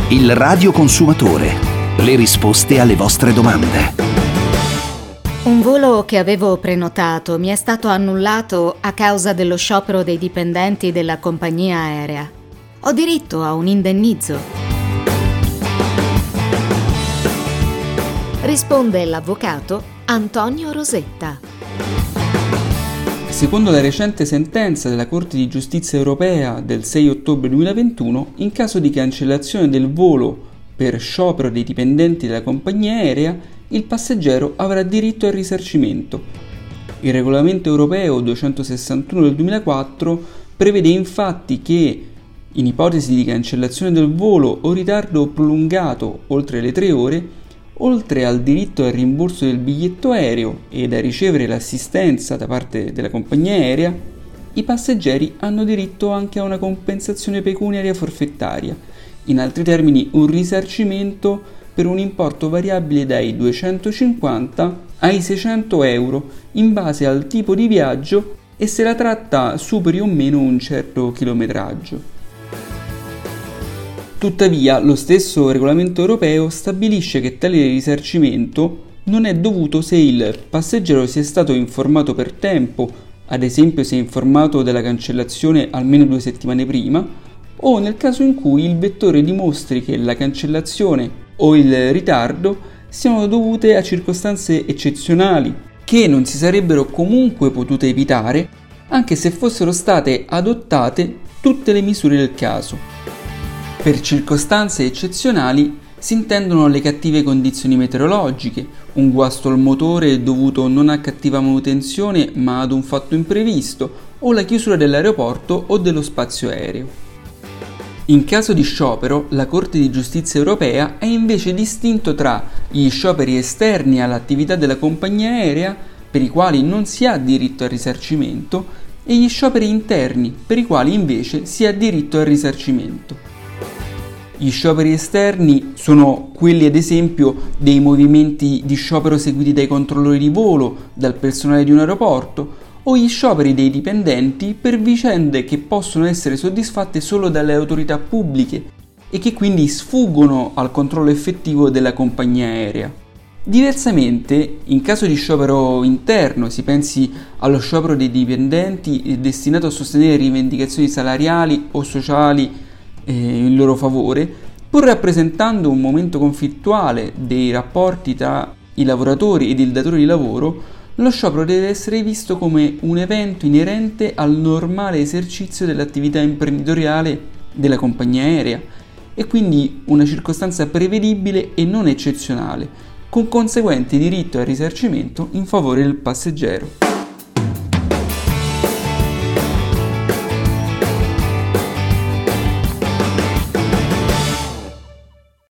Il radioconsumatore. Le risposte alle vostre domande. Un volo che avevo prenotato mi è stato annullato a causa dello sciopero dei dipendenti della compagnia aerea. Ho diritto a un indennizzo? Risponde l'avvocato Antonio Rosetta. Secondo la recente sentenza della Corte di Giustizia Europea del 6 ottobre 2021, in caso di cancellazione del volo per sciopero dei dipendenti della compagnia aerea, il passeggero avrà diritto al risarcimento. Il regolamento europeo 261 del 2004 prevede infatti che, in ipotesi di cancellazione del volo o ritardo prolungato oltre le 3 ore, oltre al diritto al rimborso del biglietto aereo e da ricevere l'assistenza da parte della compagnia aerea, i passeggeri hanno diritto anche a una compensazione pecuniaria forfettaria, in altri termini un risarcimento per un importo variabile dai 250 ai 600 euro in base al tipo di viaggio e se la tratta superi o meno un certo chilometraggio. Tuttavia, lo stesso regolamento europeo stabilisce che tale risarcimento non è dovuto se il passeggero sia stato informato per tempo, ad esempio se è informato della cancellazione almeno 2 settimane prima, o nel caso in cui il vettore dimostri che la cancellazione o il ritardo siano dovute a circostanze eccezionali, che non si sarebbero comunque potute evitare, anche se fossero state adottate tutte le misure del caso. Per circostanze eccezionali si intendono le cattive condizioni meteorologiche, un guasto al motore dovuto non a cattiva manutenzione ma ad un fatto imprevisto, o la chiusura dell'aeroporto o dello spazio aereo. In caso di sciopero, la Corte di Giustizia Europea ha invece distinto tra gli scioperi esterni all'attività della compagnia aerea, per i quali non si ha diritto al risarcimento, e gli scioperi interni, per i quali invece si ha diritto al risarcimento. Gli scioperi esterni sono quelli, ad esempio, dei movimenti di sciopero seguiti dai controllori di volo, dal personale di un aeroporto, o gli scioperi dei dipendenti per vicende che possono essere soddisfatte solo dalle autorità pubbliche e che quindi sfuggono al controllo effettivo della compagnia aerea. Diversamente, in caso di sciopero interno, si pensi allo sciopero dei dipendenti destinato a sostenere rivendicazioni salariali o sociali in loro favore, pur rappresentando un momento conflittuale dei rapporti tra i lavoratori ed il datore di lavoro, lo sciopero deve essere visto come un evento inerente al normale esercizio dell'attività imprenditoriale della compagnia aerea e quindi una circostanza prevedibile e non eccezionale, con conseguente diritto al risarcimento in favore del passeggero.